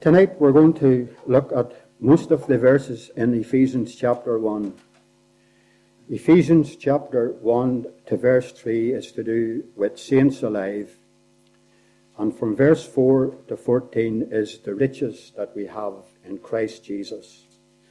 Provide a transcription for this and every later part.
Tonight we're going to look at most of the verses in Ephesians chapter 1. Ephesians chapter 1 to verse 3 is to do with saints alive. And from verse 4 to 14 is the riches that we have in Christ Jesus.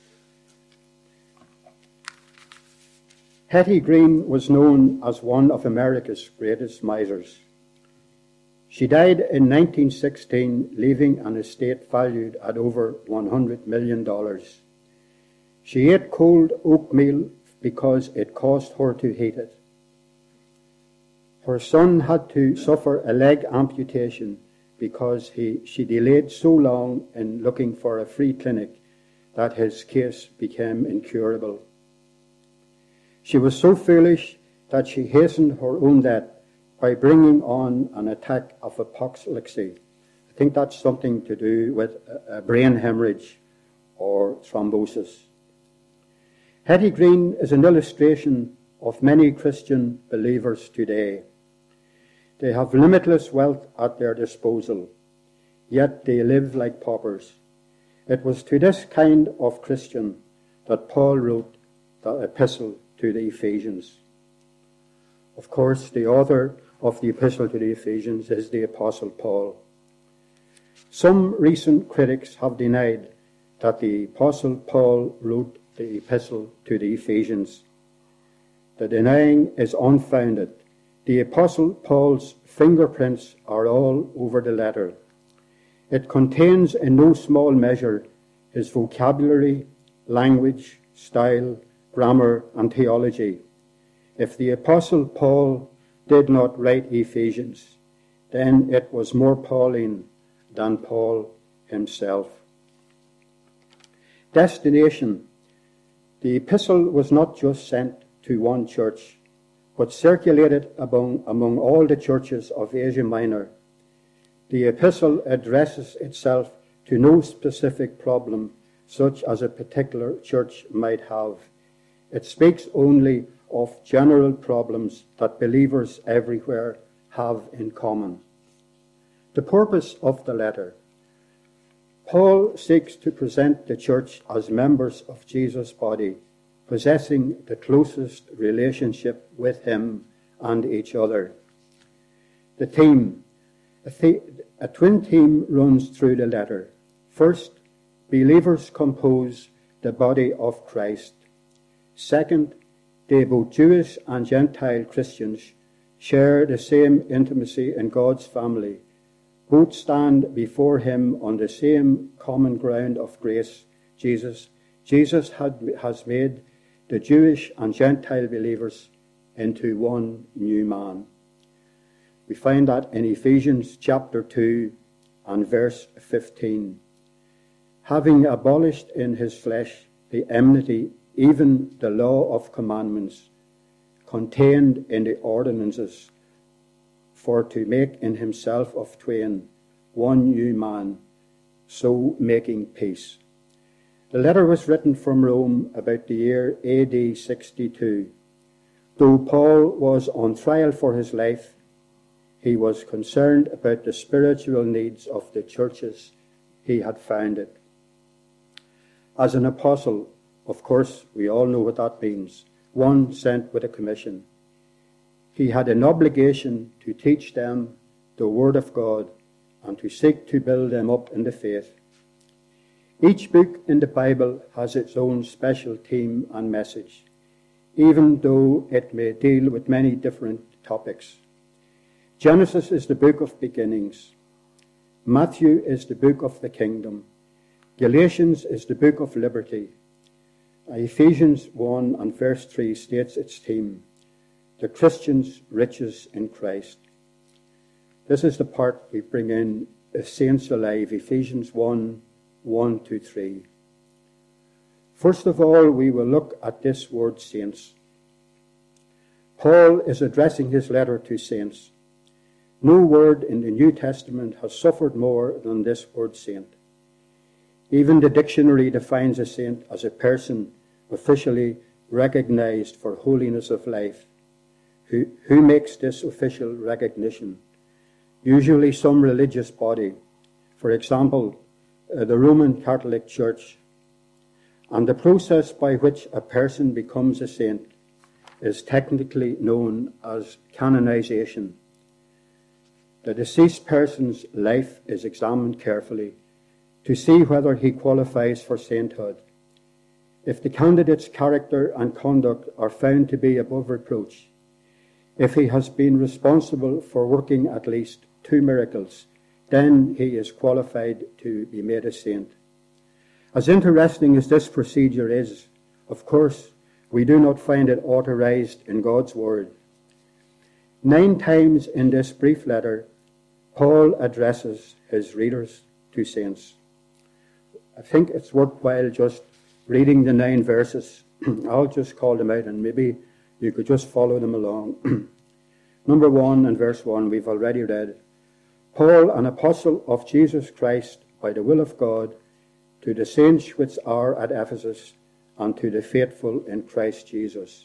Hetty Green was known as one of America's greatest misers. She died in 1916, leaving an estate valued at over $100 million. She ate cold oatmeal because it cost her to heat it. Her son had to suffer a leg amputation because she delayed so long in looking for a free clinic that his case became incurable. She was so foolish that she hastened her own death by bringing on an attack of apoplexy. I think that's something to do with a brain hemorrhage or thrombosis. Hetty Green is an illustration of many Christian believers today. They have limitless wealth at their disposal, yet they live like paupers. It was to this kind of Christian that Paul wrote the epistle to the Ephesians. Of course, the author of the epistle to the Ephesians is the Apostle Paul. Some recent critics have denied that the Apostle Paul wrote the epistle to the Ephesians. The denying is unfounded. The Apostle Paul's fingerprints are all over the letter. It contains in no small measure his vocabulary, language, style, grammar, and theology. If the Apostle Paul did not write Ephesians, then it was more Pauline than Paul himself. Destination. The epistle was not just sent to one church, but circulated among all the churches of Asia Minor. The epistle addresses itself to no specific problem such as a particular church might have. It speaks only of general problems that believers everywhere have in common. The purpose of the letter. Paul seeks to present the church as members of Jesus' body, possessing the closest relationship with him and each other. The theme. A twin theme runs through the letter. First, believers compose the body of Christ. Second, both Jewish and Gentile Christians share the same intimacy in God's family. Both stand before him on the same common ground of grace, Jesus. Jesus has made the Jewish and Gentile believers into one new man. We find that in Ephesians chapter 2 and verse 15. Having abolished in his flesh the enmity, even the law of commandments contained in the ordinances, for to make in himself of twain one new man, so making peace. The letter was written from Rome about the year AD 62. Though Paul was on trial for his life, he was concerned about the spiritual needs of the churches he had founded. As an apostle, of course, we all know what that means. One sent with a commission. He had an obligation to teach them the Word of God and to seek to build them up in the faith. Each book in the Bible has its own special theme and message, even though it may deal with many different topics. Genesis is the book of beginnings. Matthew is the book of the kingdom. Galatians is the book of liberty. Ephesians 1 and verse 3 states its theme, the Christian's riches in Christ. This is the part we bring in Saints Alive, Ephesians 1, 1 to 3. First of all, we will look at this word saints. Paul is addressing his letter to saints. No word in the New Testament has suffered more than this word saint. Even the dictionary defines a saint as a person officially recognized for holiness of life. Who makes this official recognition? Usually some religious body. For example, the Roman Catholic Church, and the process by which a person becomes a saint is technically known as canonization. The deceased person's life is examined carefully to see whether he qualifies for sainthood. If the candidate's character and conduct are found to be above reproach, if he has been responsible for working at least 2 miracles, then he is qualified to be made a saint. As interesting as this procedure is, of course, we do not find it authorized in God's word. 9 times in this brief letter, Paul addresses his readers to saints. I think it's worthwhile just reading the 9 verses. I'll just call them out and maybe you could just follow them along. Number 1 and verse 1 we've already read. Paul, an apostle of Jesus Christ by the will of God, to the saints which are at Ephesus, and to the faithful in Christ Jesus.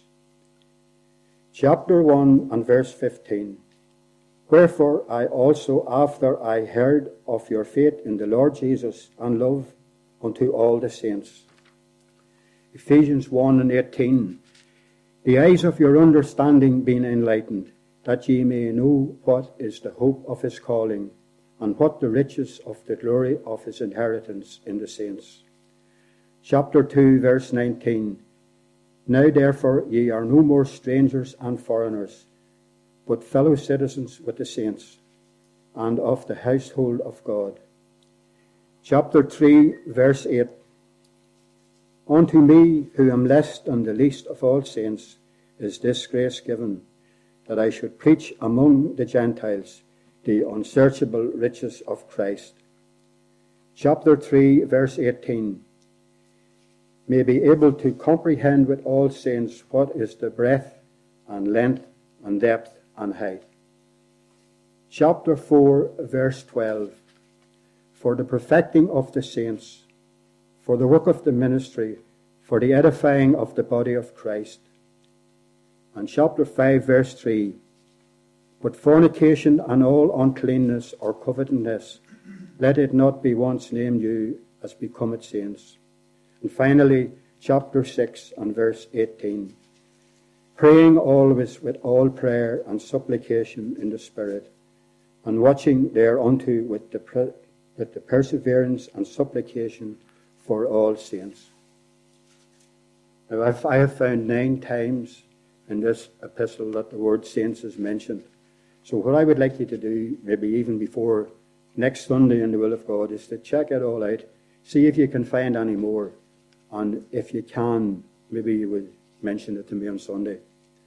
Chapter 1 and verse 15. Wherefore I also, after I heard of your faith in the Lord Jesus and love unto all the saints. Ephesians 1 and 18. The eyes of your understanding being enlightened, that ye may know what is the hope of his calling, and what the riches of the glory of his inheritance in the saints. Chapter 2, verse 19. Now therefore ye are no more strangers and foreigners, but fellow citizens with the saints, and of the household of God. Chapter 3, verse 8. Unto me, who am less than the least of all saints, is this grace given, that I should preach among the Gentiles the unsearchable riches of Christ. Chapter 3, verse 18. May be able to comprehend with all saints what is the breadth and length and depth and height. Chapter 4, verse 12. For the perfecting of the saints, for the work of the ministry, for the edifying of the body of Christ. And chapter 5, verse 3. But fornication and all uncleanness or covetousness, let it not be once named you as becometh saints. And finally, chapter 6 and verse 18. Praying always with all prayer and supplication in the Spirit, and watching thereunto with the perseverance and supplication for all saints. Now, I have found 9 times in this epistle that the word saints is mentioned. So what I would like you to do, maybe even before next Sunday in the will of God, is to check it all out, see if you can find any more, and if you can, maybe you would mention it to me on Sunday.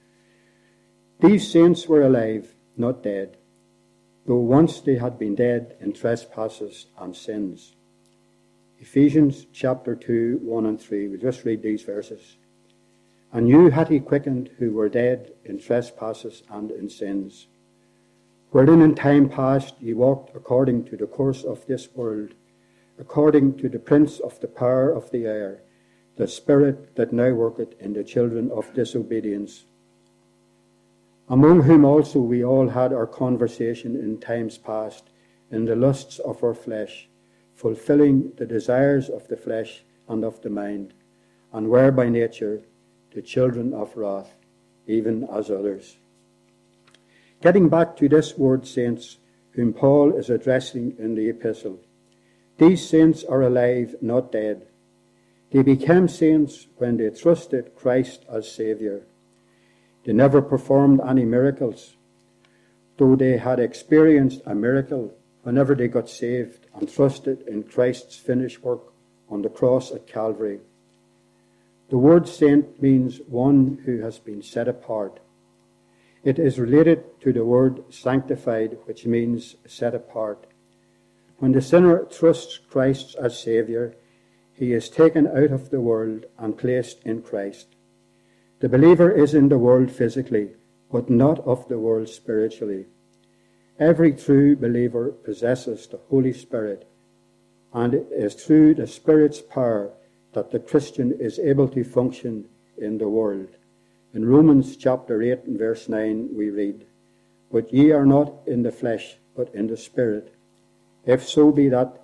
These saints were alive, not dead, though once they had been dead in trespasses and sins. Ephesians chapter 2, 1 and 3. We'll just read these verses. And you had he quickened who were dead in trespasses and in sins, wherein in time past ye walked according to the course of this world, according to the prince of the power of the air, the spirit that now worketh in the children of disobedience, among whom also we all had our conversation in times past, in the lusts of our flesh, fulfilling the desires of the flesh and of the mind, and were by nature the children of wrath, even as others. Getting back to this word saints, whom Paul is addressing in the epistle. These saints are alive, not dead. They became saints when they trusted Christ as Saviour. They never performed any miracles, though they had experienced a miracle whenever they got saved and trusted in Christ's finished work on the cross at Calvary. The word saint means one who has been set apart. It is related to the word sanctified, which means set apart. When the sinner trusts Christ as Saviour, he is taken out of the world and placed in Christ. The believer is in the world physically, but not of the world spiritually. Every true believer possesses the Holy Spirit, and it is through the Spirit's power that the Christian is able to function in the world. In Romans chapter 8 and verse 9 we read, But ye are not in the flesh, but in the Spirit, if so be that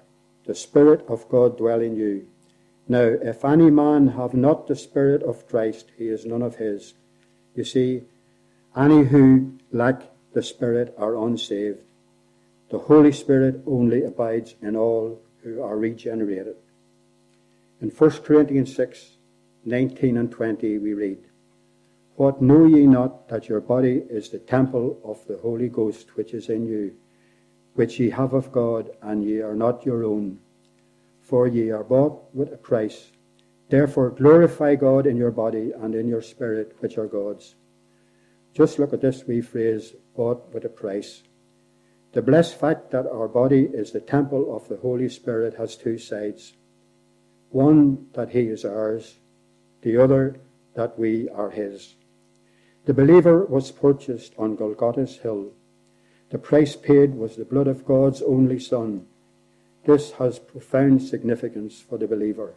the Spirit of God dwell in you. Now, if any man have not the Spirit of Christ, he is none of his. You see, any who lack the Spirit are unsaved. The Holy Spirit only abides in all who are regenerated. In 1 Corinthians 6:19 and 20 we read, What know ye not, that your body is the temple of the Holy Ghost which is in you, which ye have of God, and ye are not your own? For ye are bought with a price. Therefore glorify God in your body and in your spirit, which are God's. Just look at this wee phrase, bought with a price. The blessed fact that our body is the temple of the Holy Spirit has two sides. One, that he is ours. The other, that we are his. The believer was purchased on Golgotha's hill. The price paid was the blood of God's only Son. This has profound significance for the believer.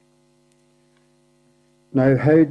Now, how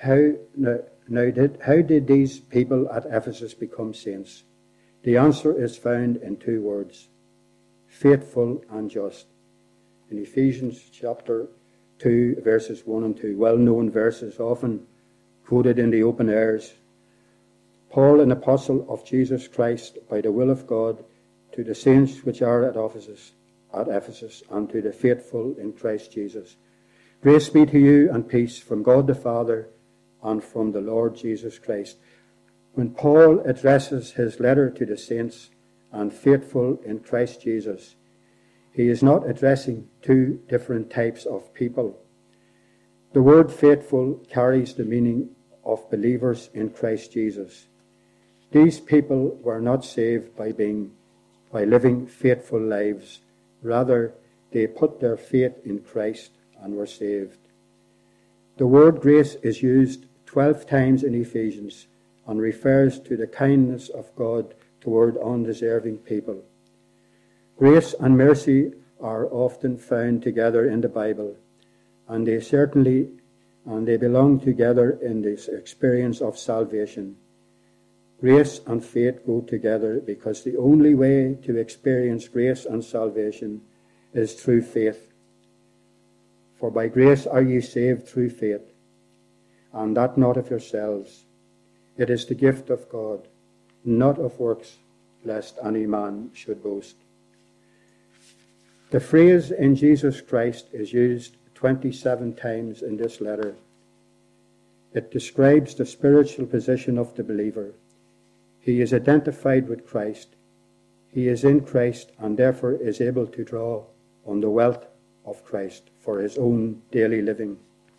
did these people at Ephesus become saints? The answer is found in two words, faithful and just. In Ephesians chapter 2, verses 1 and 2, well-known verses often quoted in the open airs. Paul, an apostle of Jesus Christ, by the will of God, to the saints which are at Ephesus, and to the faithful in Christ Jesus. Grace be to you and peace from God the Father and from the Lord Jesus Christ. When Paul addresses his letter to the saints and faithful in Christ Jesus, he is not addressing two different types of people. The word faithful carries the meaning of believers in Christ Jesus. These people were not saved by living faithful lives. Rather, they put their faith in Christ and were saved. The word grace is used 12 times in Ephesians and refers to the kindness of God toward undeserving people. Grace and mercy are often found together in the Bible, and they belong together in this experience of salvation. Grace and faith go together because the only way to experience grace and salvation is through faith. For by grace are ye saved through faith, and that not of yourselves. It is the gift of God, not of works, lest any man should boast. The phrase in Jesus Christ is used 27 times in this letter. It describes the spiritual position of the believer. He is identified with Christ. He is in Christ and therefore is able to draw on the wealth of Christ for his own daily living.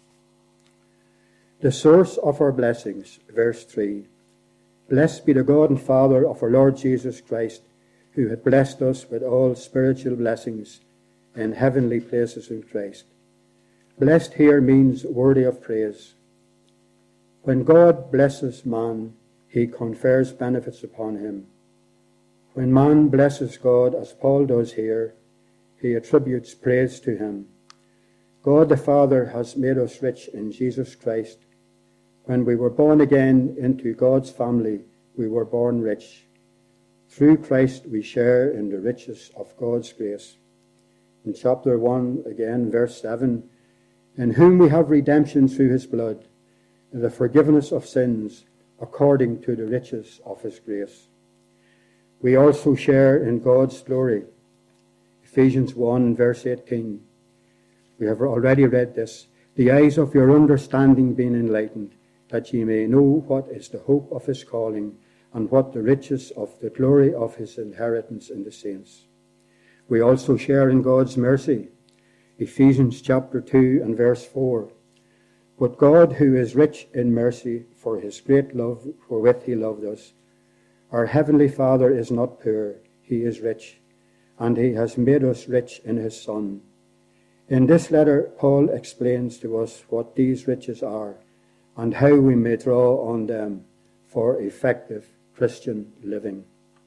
The source of our blessings, verse 3. Blessed be the God and Father of our Lord Jesus Christ, who hath blessed us with all spiritual blessings in heavenly places in Christ. Blessed here means worthy of praise. When God blesses man, he confers benefits upon him. When man blesses God, as Paul does here, he attributes praise to him. God the Father has made us rich in Jesus Christ. When we were born again into God's family, we were born rich. Through Christ we share in the riches of God's grace. In chapter 1, again, verse 7, in whom we have redemption through his blood, the forgiveness of sins, according to the riches of his grace. We also share in God's glory. Ephesians 1, verse 18. We have already read this. The eyes of your understanding being enlightened, that ye may know what is the hope of his calling, and what the riches of the glory of his inheritance in the saints. We also share in God's mercy. Ephesians chapter 2 and verse 4. But God, who is rich in mercy, for his great love wherewith he loved us, our heavenly Father is not poor, he is rich, and he has made us rich in his Son. In this letter, Paul explains to us what these riches are and how we may draw on them for effective Christian living.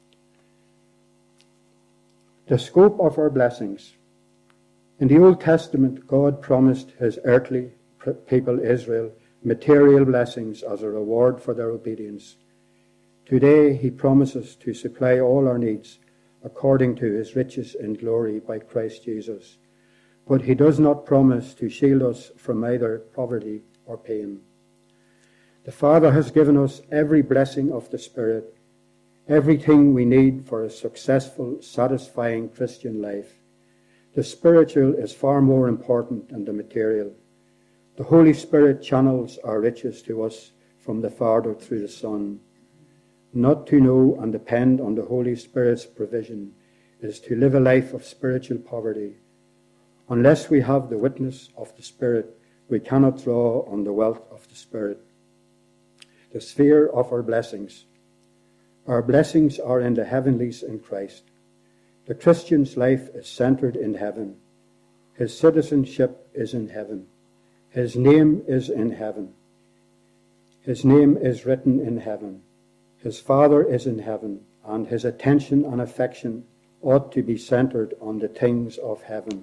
The scope of our blessings. In the Old Testament, God promised his earthly people Israel material blessings as a reward for their obedience. Today he promises to supply all our needs according to his riches in glory by Christ Jesus. but he does not promise to shield us from either poverty or pain. The Father has given us every blessing of the Spirit, everything we need for a successful, satisfying Christian life. The spiritual is far more important than the material. The Holy Spirit channels our riches to us from the Father through the Son. Not to know and depend on the Holy Spirit's provision is to live a life of spiritual poverty. Unless we have the witness of the Spirit, we cannot draw on the wealth of the Spirit. The sphere of our blessings. Our blessings are in the heavenlies in Christ. The Christian's life is centered in heaven. His citizenship is in heaven. His name is in heaven. His name is written in heaven. His Father is in heaven, and his attention and affection ought to be centered on the things of heaven.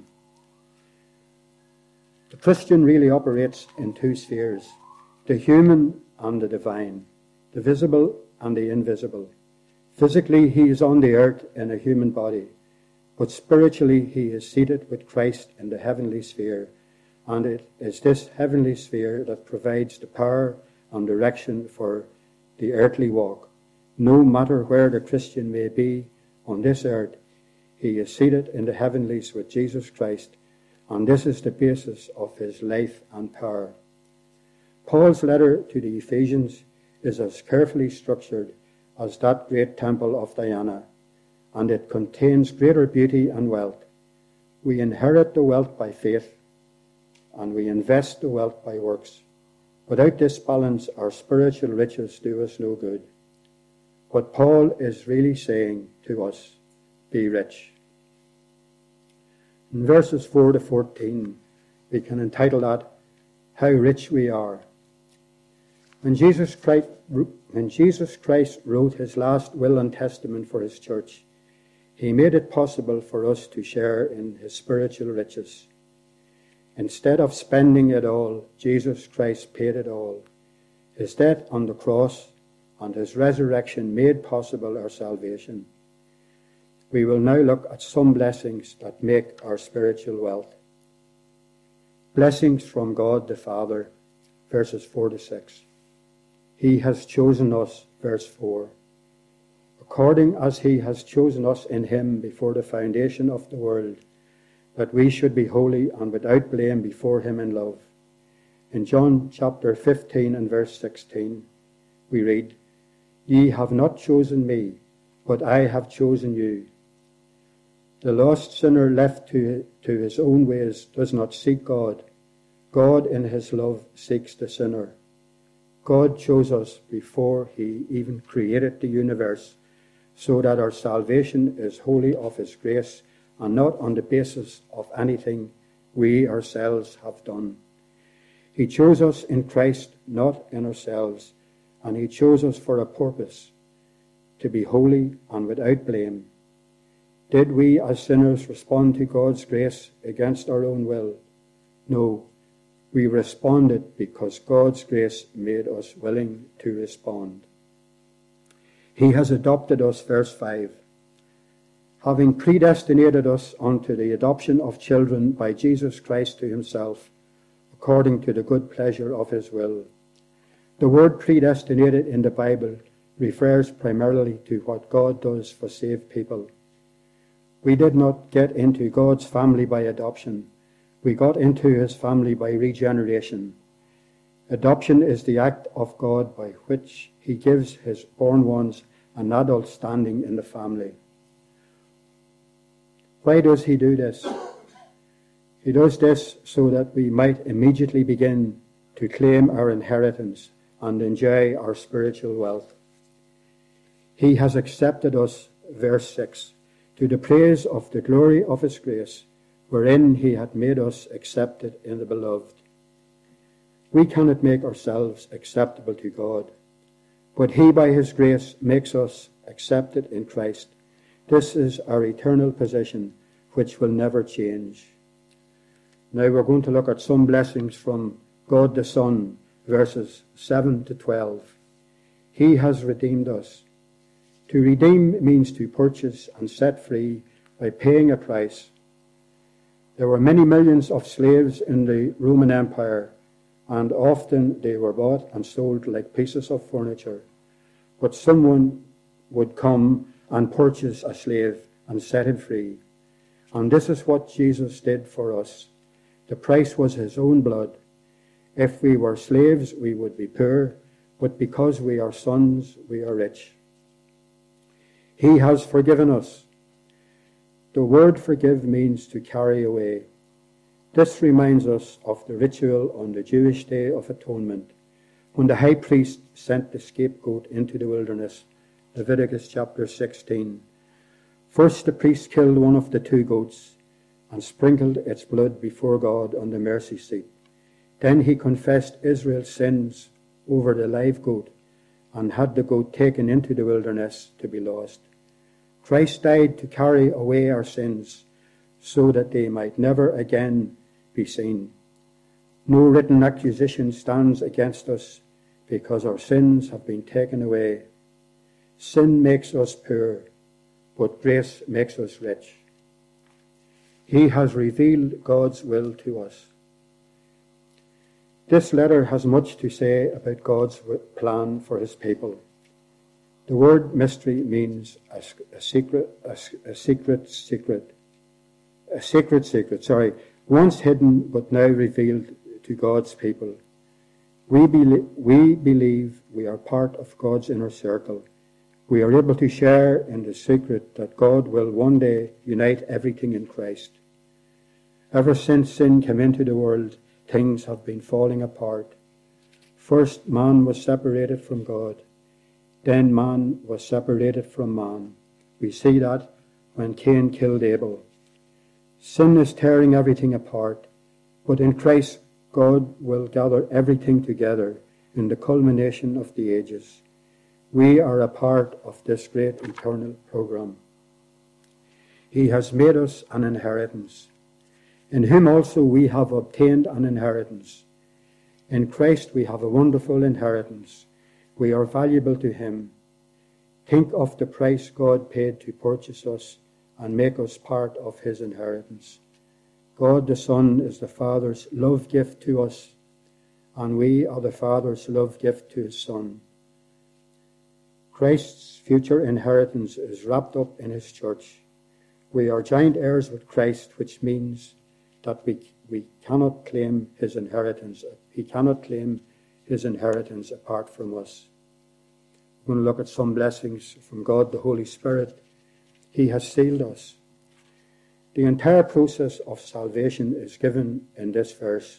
The Christian really operates in two spheres, the human and the divine, the visible and the invisible. Physically, he is on the earth in a human body, but spiritually he is seated with Christ in the heavenly sphere, and it is this heavenly sphere that provides the power and direction for the earthly walk. No matter where the Christian may be on this earth, he is seated in the heavenlies with Jesus Christ, and this is the basis of his life and power. Paul's letter to the Ephesians is as carefully structured as that great temple of Diana, and it contains greater beauty and wealth. We inherit the wealth by faith, and we invest the wealth by works. Without this balance, our spiritual riches do us no good. What Paul is really saying to us, be rich. In verses 4 to 14, we can entitle that, How Rich We Are. When Jesus Christ wrote his last will and testament for his church, he made it possible for us to share in his spiritual riches. Instead of spending it all, Jesus Christ paid it all. His death on the cross and his resurrection made possible our salvation. We will now look at some blessings that make our spiritual wealth. Blessings from God the Father, verses 4 to 6. He has chosen us, verse 4, according as he has chosen us in him before the foundation of the world, that we should be holy and without blame before him in love. In John chapter 15 and verse 16, we read, Ye have not chosen me, but I have chosen you. The lost sinner left to his own ways does not seek God. God in his love seeks the sinner. God chose us before he even created the universe, so that our salvation is wholly of his grace and not on the basis of anything we ourselves have done. He chose us in Christ, not in ourselves, and he chose us for a purpose, to be holy and without blame. Did we as sinners respond to God's grace against our own will? No. We responded because God's grace made us willing to respond. He has adopted us, verse 5, having predestinated us unto the adoption of children by Jesus Christ to himself, according to the good pleasure of his will. The word predestinated in the Bible refers primarily to what God does for saved people. We did not get into God's family by adoption. We got into his family by regeneration. Adoption is the act of God by which he gives his born ones an adult standing in the family. Why does he do this? He does this so that we might immediately begin to claim our inheritance and enjoy our spiritual wealth. He has accepted us, verse 6, to the praise of the glory of his grace, wherein he had made us accepted in the beloved. We cannot make ourselves acceptable to God, but he by his grace makes us accepted in Christ. This is our eternal position, which will never change. Now we're going to look at some blessings from God the Son, verses 7 to 12. He has redeemed us. To redeem means to purchase and set free by paying a price. There were many millions of slaves in the Roman Empire, and often they were bought and sold like pieces of furniture. But someone would come and purchase a slave and set him free. And this is what Jesus did for us. The price was his own blood. If we were slaves, we would be poor, but because we are sons, we are rich. He has forgiven us. The word forgive means to carry away. This reminds us of the ritual on the Jewish Day of Atonement, when the high priest sent the scapegoat into the wilderness, Leviticus chapter 16. First, the priest killed one of the two goats and sprinkled its blood before God on the mercy seat. Then he confessed Israel's sins over the live goat and had the goat taken into the wilderness to be lost. Christ died to carry away our sins so that they might never again be seen. No written accusation stands against us because our sins have been taken away. Sin makes us poor, but grace makes us rich. He has revealed God's will to us. This letter has much to say about God's plan for his people. The word mystery means a secret, once hidden but now revealed to God's people. We believe we are part of God's inner circle. We are able to share in the secret that God will one day unite everything in Christ. Ever since sin came into the world, things have been falling apart. First, man was separated from God. Then man was separated from man. We see that when Cain killed Abel. Sin is tearing everything apart, but in Christ, God will gather everything together in the culmination of the ages. We are a part of this great eternal program. He has made us an inheritance. In him also we have obtained an inheritance. In Christ we have a wonderful inheritance. We are valuable to him. Think of the price God paid to purchase us and make us part of his inheritance. God the Son is the Father's love gift to us, and we are the Father's love gift to his Son. Christ's future inheritance is wrapped up in his church. We are joint heirs with Christ, which means that we cannot claim his inheritance. He cannot claim his inheritance apart from us. We're going to look at some blessings from God the Holy Spirit. He has sealed us. The entire process of salvation is given in this verse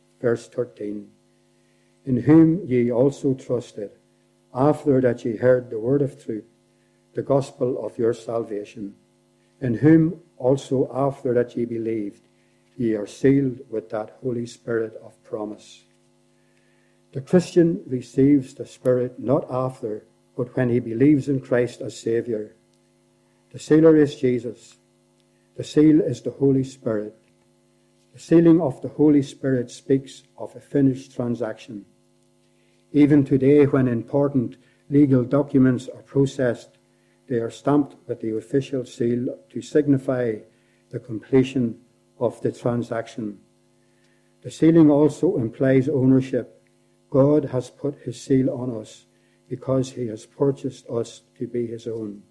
13. In whom ye also trusted, after that ye heard the word of truth, the gospel of your salvation, in whom also after that ye believed, ye are sealed with that Holy Spirit of promise. The Christian receives the Spirit not after, but when he believes in Christ as Saviour. The sealer is Jesus. The seal is the Holy Spirit. The sealing of the Holy Spirit speaks of a finished transaction. Even today, when important legal documents are processed, they are stamped with the official seal to signify the completion of the transaction. The sealing also implies ownership. God has put his seal on us because he has purchased us to be his own.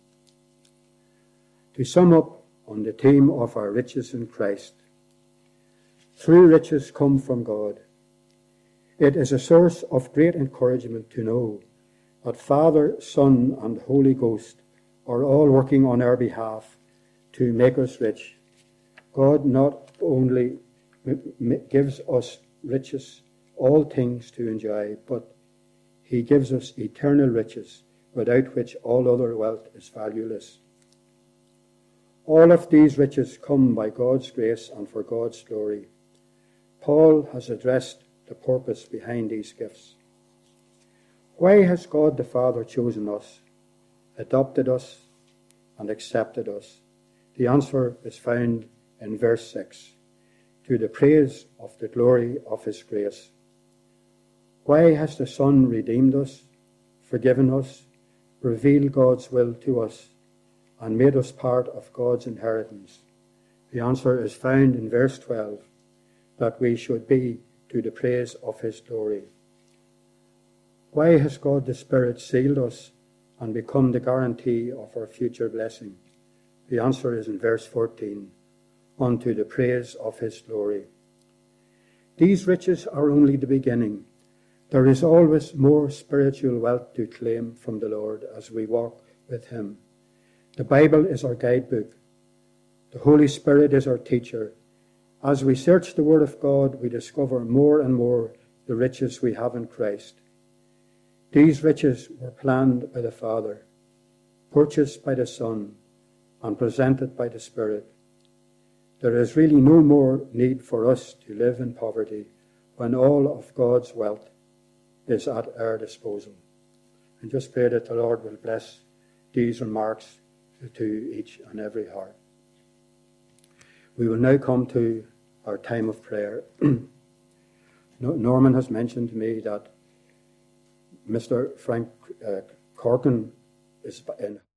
To sum up on the theme of our riches in Christ, true riches come from God. It is a source of great encouragement to know that Father, Son, and Holy Ghost are all working on our behalf to make us rich. God not only gives us riches, all things to enjoy, but he gives us eternal riches, without which all other wealth is valueless. All of these riches come by God's grace and for God's glory. Paul has addressed the purpose behind these gifts. Why has God the Father chosen us, adopted us, and accepted us? The answer is found in verse 6, to the praise of the glory of his grace. Why has the Son redeemed us, forgiven us, revealed God's will to us, and made us part of God's inheritance? The answer is found in verse 12, that we should be to the praise of his glory. Why has God the Spirit sealed us and become the guarantee of our future blessing? The answer is in verse 14, unto the praise of his glory. These riches are only the beginning. There is always more spiritual wealth to claim from the Lord as we walk with him. The Bible is our guidebook. The Holy Spirit is our teacher. As we search the Word of God, we discover more and more the riches we have in Christ. These riches were planned by the Father, purchased by the Son, and presented by the Spirit. There is really no more need for us to live in poverty when all of God's wealth is at our disposal. And just pray that the Lord will bless these remarks to each and every heart. We will now come to our time of prayer. Norman has mentioned to me that Mr. Frank Corkin is in